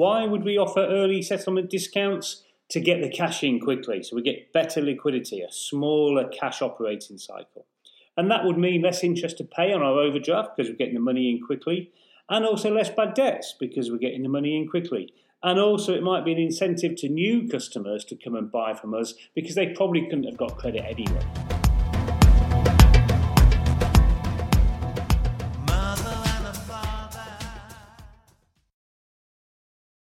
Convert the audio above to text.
Why would we offer early settlement discounts? To get the cash in quickly, so we get better liquidity, a smaller cash operating cycle. And that would mean less interest to pay on our overdraft because we're getting the money in quickly, and also less bad debts because we're getting the money in quickly. And also it might be an incentive to new customers to come and buy from us because they probably couldn't have got credit anyway.